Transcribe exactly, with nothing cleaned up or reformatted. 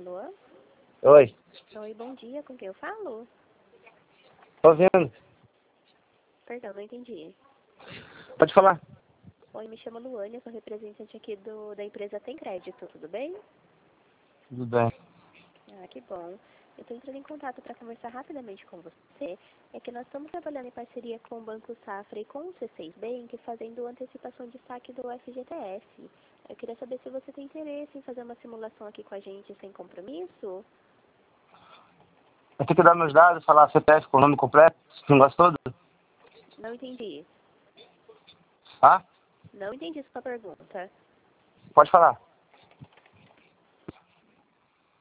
Alô? Oi. Oi, bom dia. Com quem eu falo? Tô ouvindo. Perdão, não entendi. Pode falar. Oi, me chamo Luane, eu sou representante aqui do, da empresa Tem Crédito, tudo bem? Tudo bem. Ah, que bom. Eu estou entrando em contato para conversar rapidamente com você. É que nós estamos trabalhando em parceria com o Banco Safra e com o C seis Bank, fazendo antecipação de saque do F G T S. Eu queria saber se você tem interesse em fazer uma simulação aqui com a gente sem compromisso. Eu tenho que dar meus dados, falar C P F com o nome completo, esse negócio todo? Não entendi. Ah? Não entendi sua pergunta. Pode falar.